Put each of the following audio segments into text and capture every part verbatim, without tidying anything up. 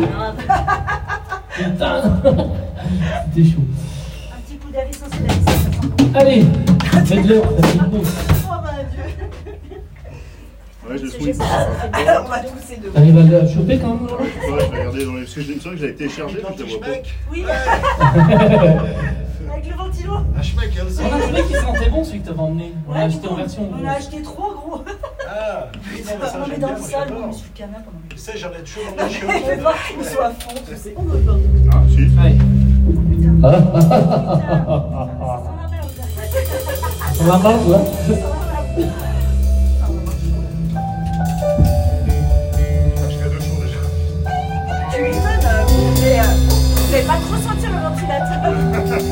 Putain. C'était chaud. Un petit coup d'air essentiel à ça sent bon. Allez, faites-le, ça fait une pause. Oh mon Dieu. Ouais, je C'est suis. juste ça, ça fait bien. On va tousser de T'arrives à le choper quand même, Laurent? Ouais, je vais regarder dans les. Parce que j'ai une que j'avais téléchargé, mais je la vois pas. Oui. Avec le ventilo. Un schmeck, elle aussi. On a trouvé qu'il sentait bon celui que t'avais emmené. On l'a Ouais, acheté bon, en version. on a acheté trois gros. Ah, oui, non, mais ça, On met j'aime dans bien, le moi, sol, j'adore. on met sur le canapé. Tu sais, j'en ai toujours dans les cheveux. Je vais voir qu'il soit à fond, tu sais. On doit le Ah, si. Allez. Putain. Ah. Ça sent la merde. On va pas, ouais. Je serais deux jours déjà. Tu m'étonnes, euh, vous devez, euh, vous devez pas trop sentir le ventilateur.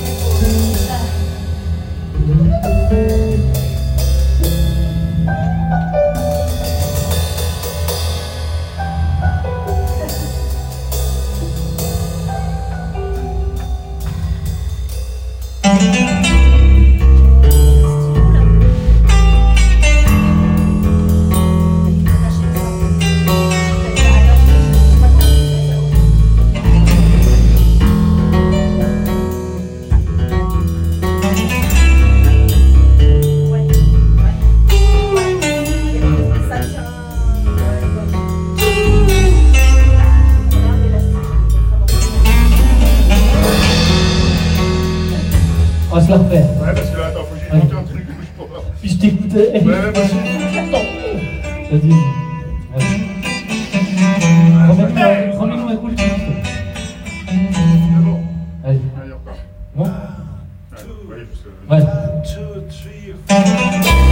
On va se la refaire. Ouais, parce que là, attends, faut que j'ai tenté un truc. Je peux pas. Puis je t'écoutais. Ouais, moi aussi. Vas-y. Remets-nous remets-nous un coup le titre. C'est bon. Allez. Allez, on repart. Bon. Ouais, ouais, parce que. Ouais. Two, three, four.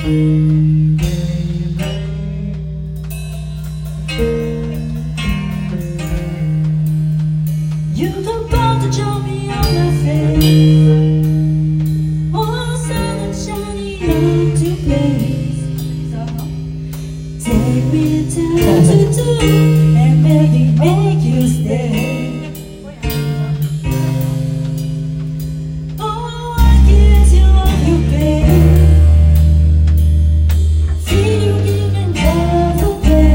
You don't want to join me on my face. Oh, sun and shiny into place. Take me time to do and maybe make you stay. Oh, I guess you love you, babe. Feel you giving love away.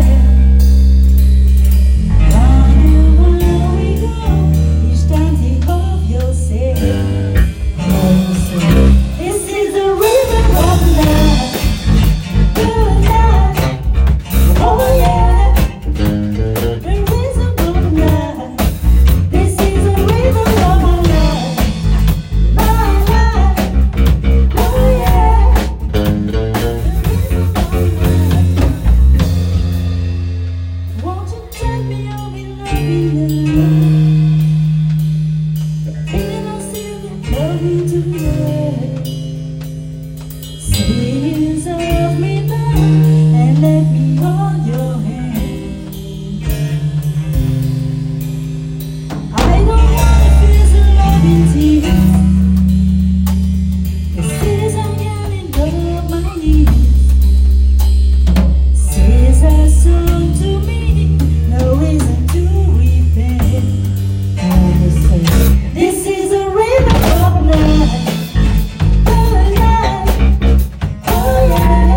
Please hold me down and let me hold your hand. I don't wanna feel the love in tears. The cities I'm getting on my knees. Says a song to me, no reason to repent. I will say, this is a river of life. Oh yeah.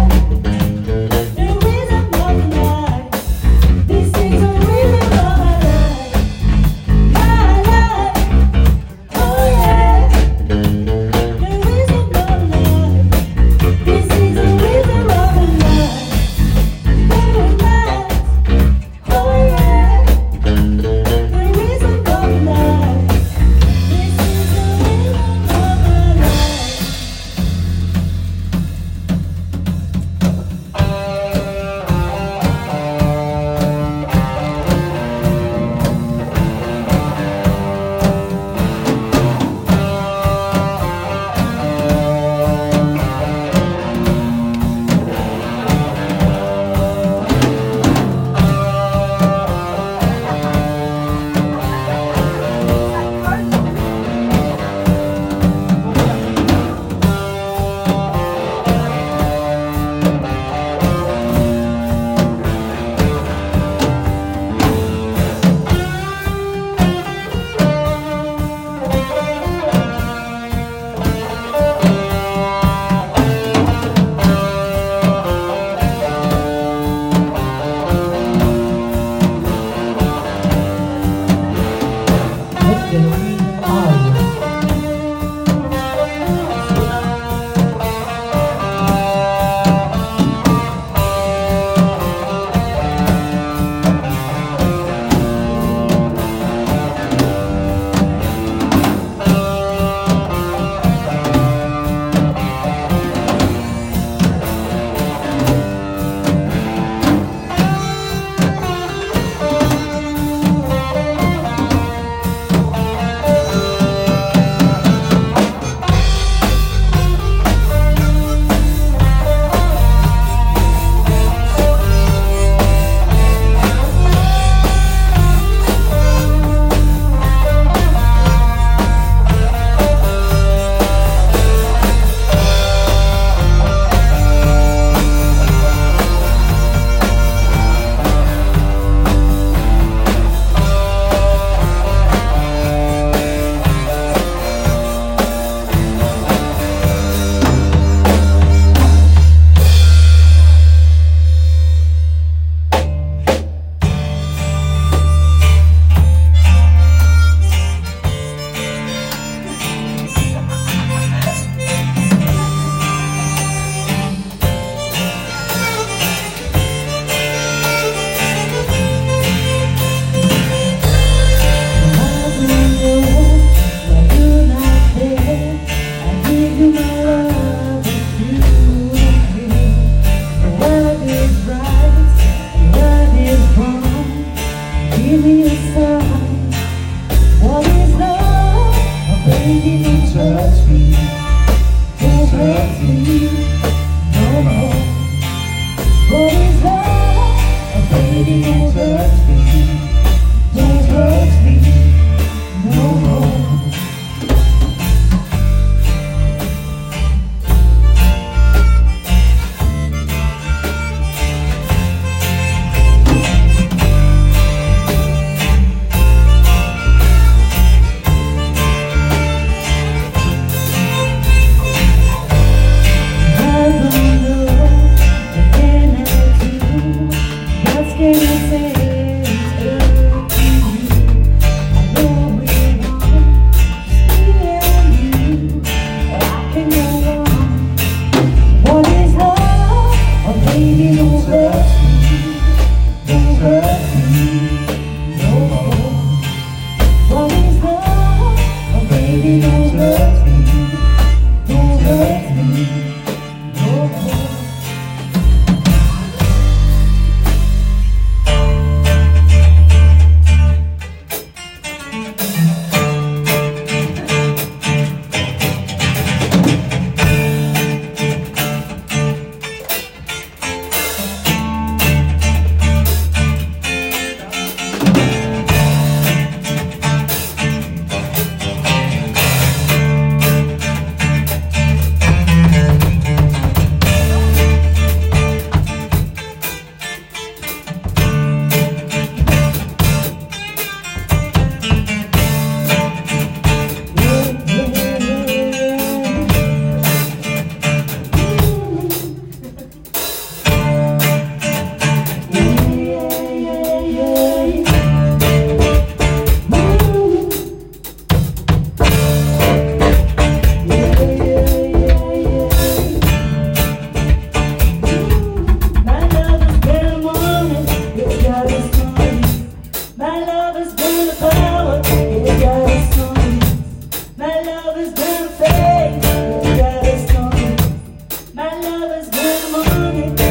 was good morning.